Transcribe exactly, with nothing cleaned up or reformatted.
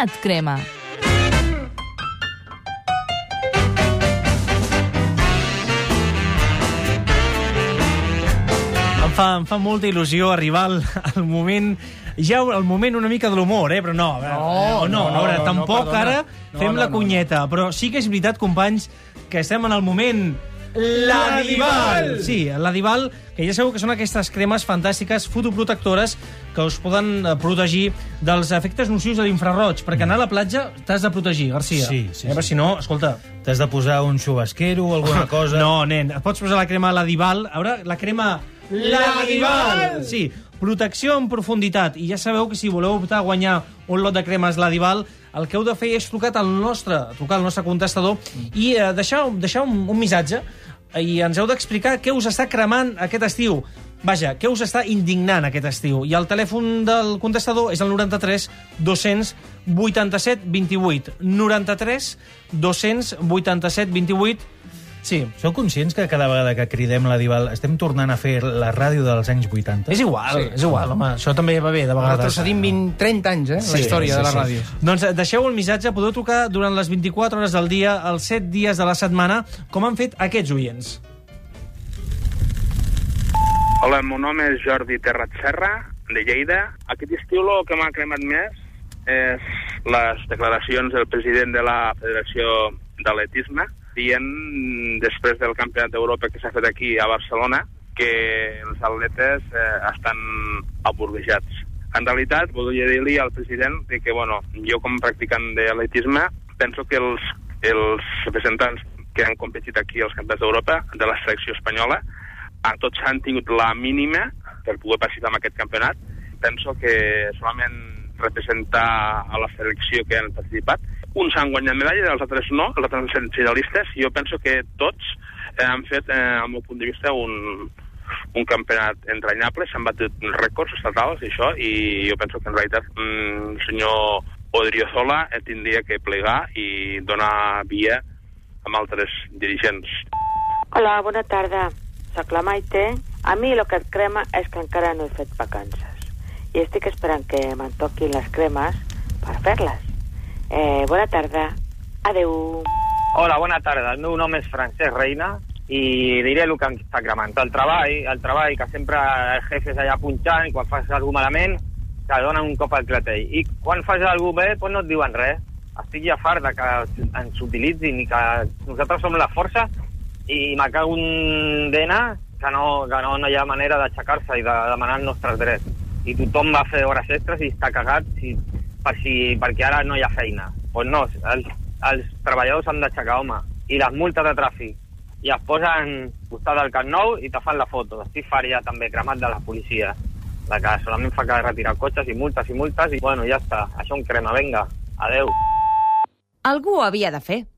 Què et crema? Em fa, em fa molta il·lusió arribar al, al moment... Ja el moment una mica de l'humor, eh? Però no, no, no, no, no, no tampoc no, ara no, fem no, la cunyeta. No, no. Però sí que és veritat, companys, que estem en el moment... Ladival! Sí, Ladival, que ja sabeu que són aquestes cremes fantàstiques fotoprotectores que us poden protegir dels efectes nocius de l'infraroig, perquè anar a la platja t'has de protegir, Garcia. Sí, sí. Eh, però si no, escolta... T'has de posar un xubasquero o alguna cosa... No, nen, et pots posar la crema Ladival. A veure, la crema... Ladival! Sí, protecció en profunditat. I ja sabeu que si voleu optar a guanyar un lot de cremes Ladival, el que heu de fer és trucar al nostre, trucar al nostre contestador i eh, deixar, deixar un, un missatge i ens heu d'explicar què us està cremant aquest estiu. Vaja, què us està indignant aquest estiu. I el telèfon del contestador és el noranta-tres dos-cents vuitanta-set vint-i-vuit. noranta-tres dos-cents vuitanta-set vint-i-vuit. Sí. Sou conscients que cada vegada que cridem Ladival estem tornant a fer la ràdio dels anys vuitanta? És igual, sí, és igual, home. Això també va bé, de vegades. Retrocedim vint, trenta anys, eh, sí, la història sí, de la ràdio. Sí. Doncs deixeu el missatge, podeu trucar durant les vint-i-quatre hores del dia, els set dies de la setmana, com han fet aquests oients. Hola, el meu nom és Jordi Terratserra, de Lleida. Aquest estiu el que m'ha cremat més és les declaracions del president de la Federació d'Atletisme, dient, després del Campionat d'Europa que s'ha fet aquí a Barcelona, que els atletes eh, estan aburguejats. En realitat, volia dir-li al president que, bueno, jo com a practicant d'atletisme penso que els, els representants que han competit aquí als Campionats d'Europa de la selecció espanyola, tots han tingut la mínima per poder participar en aquest campionat. Penso que solament representar a la selecció que han participat, uns han guanyat medalla, els altres no, els altres han estat finalistes. Jo penso que tots eh, han fet, eh, al meu punt de vista, un, un campionat entranyable, s'han batut rècords estatals i això, i jo penso que en realitat mm, el senyor Odriozola eh, tindria que plegar i donar via amb altres dirigents. Hola, bona tarda. Soc la Maite. A mi el que et crema és que encara no he fet vacances i estic esperant que me'n toquin les cremes per fer-les. Eh, bona tarda. Adeu. Hola, bona tarda. El meu nom és Francesc Reina i diré el que em està cremant. El treball, el treball que sempre el jefe és allà punxant i quan fas alguna malament te donen un cop al clatell. I quan fas alguna bé, doncs no et diuen res. Estic ja fart de que ens utilitzin i que nosaltres som la força i me cago un dena que no, que no, no hi ha manera d'aixecar-se i de demanar els nostres drets. I tothom va fer hores extres i està cagat si, per si, perquè ara no hi ha feina. Doncs pues no, els, els treballadors han d'aixecar, home. I les multes de tràfic. I es posen al costat del Camp Nou i te fan la foto. Estic fart ja també cremat de la policia. La que solament fa que retirar cotxes i multes i multes i bueno, ja està. Això em crema, vinga. Adeu. Algú ho havia de fer.